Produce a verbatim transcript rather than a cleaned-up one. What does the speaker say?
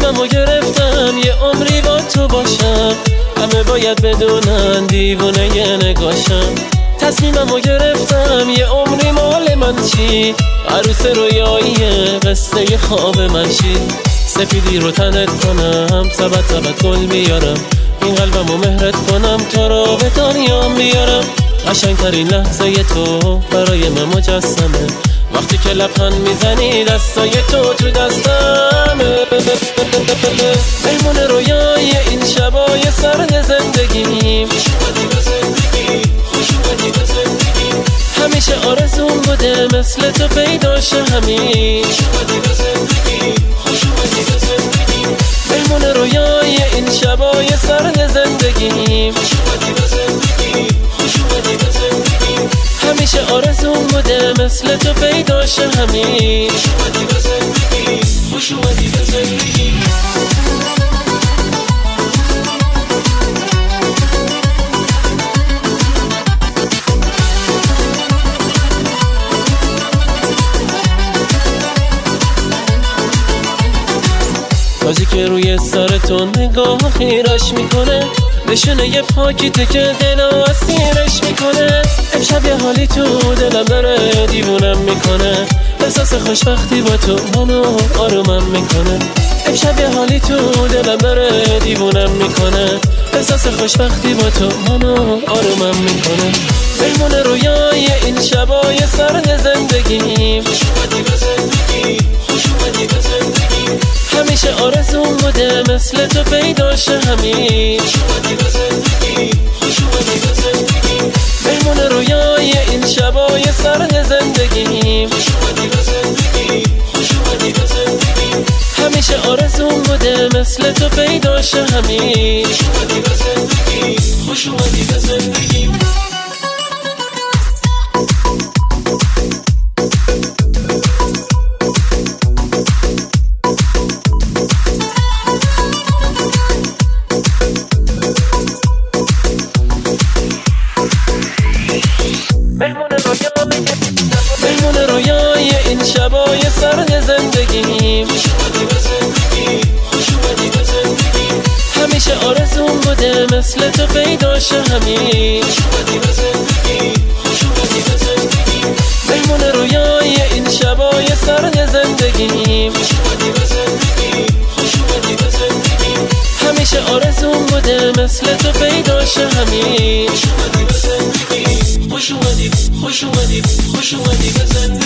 تصمیممو گرفتم یه عمری با تو باشم، همه باید بدونن دیوونه یه نگاشم. تصمیممو گرفتم یه عمری مال من چی، عروس رویاییه قصه خواب من شی. سفیدی رو تنت کنم، سبت سبت گل بیارم، این قلبمو مهرت کنم، تو رو به دنیا بیارم. قشنگترین لحظه تو برای من مجسمه، وقتی که لبخند میزنی دستای تو تو دستمه. مهمون رویای این شبای سرد زندگیم، خوش اومدی به زندگی، خوش اومدی به زندگی. همیشه آرزوم بوده مثل تو پیدا شه همین، خوش اومدی به زندگی، خوش اومدی به زندگی. مهمون رویای این شبای سرد زندگیم، خوش اومدی به زندگی، خوش اومدی به زندگی. همیشه آرزوم بوده مثل تو پیدا شه همین، خوش اومدی به زندگی، خوش اومدی به زندگی. تاجی که روی سرتون نگاه خیرش میکنه، نشونه یه پاکیته که دلو اسیرش میکنه. امشب یه حالی تو دلم داره دیوونم میکنه، احساس خوشبختی با تو منو آرومم میکنه. امشب یه حالی تو دلم داره دیوونم میکنه، احساس خوشبختی با تو منو آرومم میکنه. مهمون رویای این شبای سرد زندگیم، خوش اومدی به زندگی، خوش اومدی به زندگی. همیشه آرزوم بوده مثل تو پیدا شه همین، خوش اومدی به زندگی، خوش اومدی به زندگی. مهمون رویای این شبای سرد زندگیم، خوش اومدی به زندگی، خوش اومدی به زندگی. همیشه آرزوم بوده مثل تو پیدا شه همین، خوش اومدی به زندگی، خوش اومدی به زندگی. مهمون رویای این شبای سرد زندگیم، خوش اومدی به زندگی، خوش اومدی به زندگی. همیشه آرزوم بوده مثل تو پیدا شه همین، خوش اومدی به زندگی، خوش اومدی به زندگی. مهمون رویای این شبای سرد زندگیم، خوش اومدی به زندگی، خوش اومدی به زندگی. همیشه آرزوم بوده مثل تو پیدا شه همین، خوش اومدی به زندگی، خوش اومدی، خوش اومدی، خوش اومدی به زندگی.